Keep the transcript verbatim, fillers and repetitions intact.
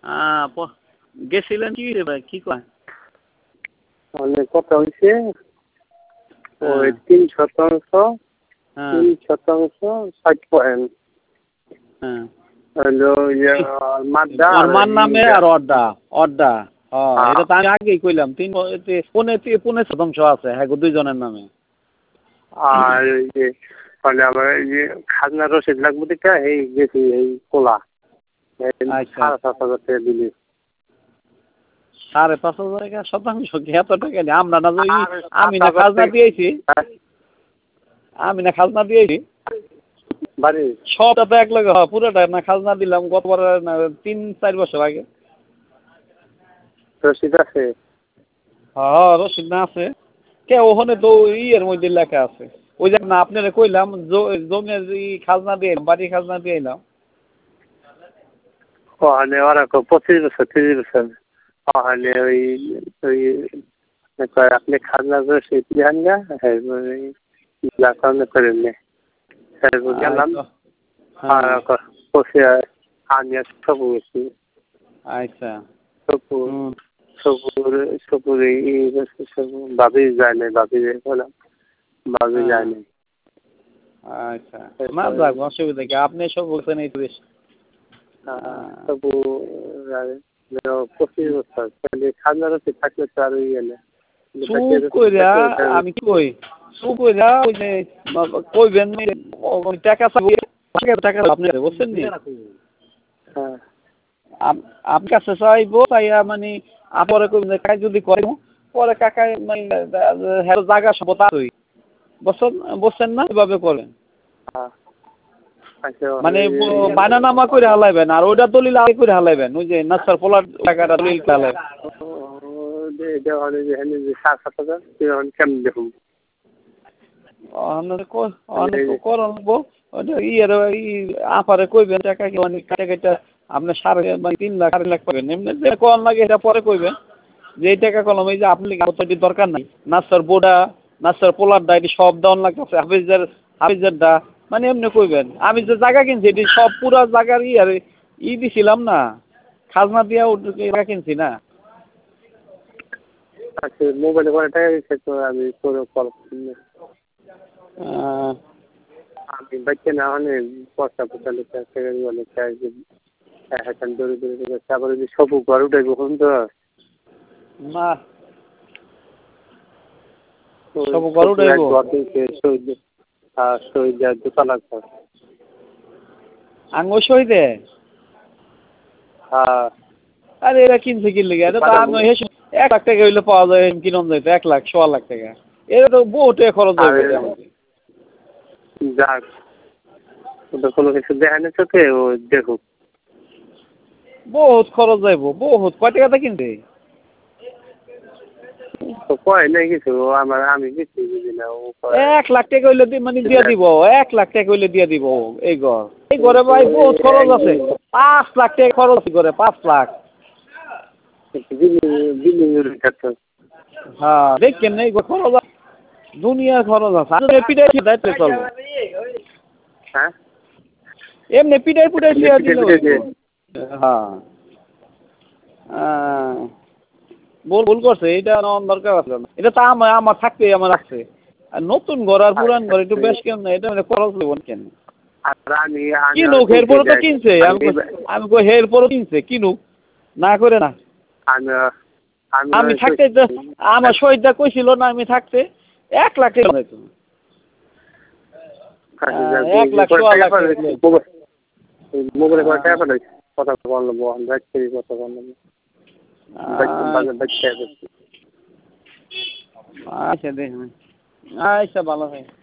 গেছিলেন কি রে ভাই, কি কয়? অনেক কথা হয়েছে, ওই তিন শতাংশ তিন শতাংশ ষাট পয়েন্ট মার নামে আর অড্ডা অড্ডা এটা তো আমি আগেই কইলাম, তিন পনে পনে শতাংশ আছে হ্যাঁ দুইজনের নামে। আর ওই যে মানে আমার এই যে খাজনা রসিদ লাগবে দেখা এই গেছি এই কোলা সাড়ে সাত হাজার টাকা দিলি। সাড়ে পাঁচ হাজার টাকা শতাংশ এত টাকা নেই আমরা না, আমি না খাজনা দিয়েছি আমি না খাজনা দিয়েছি সবটা তো এক লগে হয় পুরোটা না খাজনা দিলাম গতবার তিন চার বছর আগে। রসিদ আছে? হ্যাঁ রসিদ না আছে কে ওখানে তো ইয়ের মধ্যে লেখা আছে ওই যে না আপনারা কইলাম জমির খাজনা দিয়ে বাড়ি খাজনা দিয়ে এলাম ওখানে ওরা পঁচিশ বছর তিরিশ বছর ওখানে ওই ওই আপনি খাজনা রসিদ দেন না হ্যাঁ করেন না গেলাম আমি সবু গেছি। আচ্ছা সপুর সপুর সপুরে ভাবি যায় নাই ভাবি বললাম ভাবি যায় নাই। আচ্ছা না যাক অসুবিধা কি আপনি সব বলছেন এই বেশ সবু পঁচিশ বছর খাজনা রসিদ থাকলে তো আর ইয়ে না আমি কি কই চুপ কইরা ওই যে কইবেন টাকা টাকা আপনি বুঝছেন নি আপনি কাছে চাইবো তাইয়া মানে পরে কইবেন কাজ যদি করে পরে কাকা মানে জায়গা সব তাই বুঝছেন বুঝছেন না এভাবে করেন মানে বানানামা করে হালাইবেন আর ওইটা দলিল আগে করে হালাইবেন ওই যে নাসার পোলার টাকাটা দলিল হালাইবেন সাত সাত হাজার কেমন দেখুন আপারে কইবেন টাকা কি অনেক টাকা আপনার সাড়ে মানে তিন লাখ আড়াই লাখ পাবেন এমনি কম লাগে এটা পরে কইবেন যে এই টাকা কলম এই যে আপনি দরকার নাই নাসার বোর্ডা নাসার পোলার দা এটি সব দেওয়ান লাগতেছে হাফিজের হাফিজের দা মানে এমনি কইবেন আমি যে জায়গা কিনছি এটি সব পুরা জায়গার ই আর ই দিছিলাম না খাজনা দিয়া জায়গা কিনছি না। আচ্ছা মোবাইলে করে টাকা দিচ্ছে তো আমি করে কল আমি বাচ্চা না মানে পয়সা পয়সা লিখে অনেক এখন দৌড়ে দৌড়ে তারপরে যদি সবু ঘর উঠে কখন তো না সবু ঘর উঠে শহীদ শহীদ দুটা লাগবে আঙ্গ শহীদে হ্যাঁ আরে এরা কিনছে কিনলে গিয়ে এক লাখ টাকা হইলে পাওয়া যায় কিনন যাইতো এক লাখ সোয়া লাখ টাকা এটা তো বহুত খরচ হবে যাক ওটা কোনো কিছু দেখা নেই চোখে ও দেখুক বহুত খরচ যাইব বহুত কয় টাকাটা কিনবে কয় নাই কিছু আমার আমি কিছু বুঝি না এক লাখ টাকা হইলে মানে দিয়ে দিব এক লাখ টাকা হইলে দিয়ে দিব এই ঘর এই ঘরে ভাই বহুত খরচ আছে পাঁচ লাখ টাকা খরচ করে পাঁচ লাখ হ্যাঁ দেখছেন এই খরচ দুনিয়া খরচ আছে পিটাই দায়িত্ব চলবে হ্যাঁ এমনি পিটাই পুটাই দিলে হ্যাঁ ভুল ভুল করছে এটা দরকার আছে না এটা তো আমার আমার থাকতে আমার রাখছে আর নতুন ঘর আর পুরান ঘর একটু বেশ কেন না এটা মানে খরচ দেবো কেন কিনুক এরপরে তো কিনছে আমি কই এরপরে কিনছে কিনুক না করে না আমি থাকতে আমার শহীদটা কইছিল না আমি থাকতে এক লাখ টাকা এক লাখ মোবাইলে করে টাকা পাঠাইছি কথা বললাম কথা বললাম আচ্ছা দেখুন আচ্ছা ভালো হয়।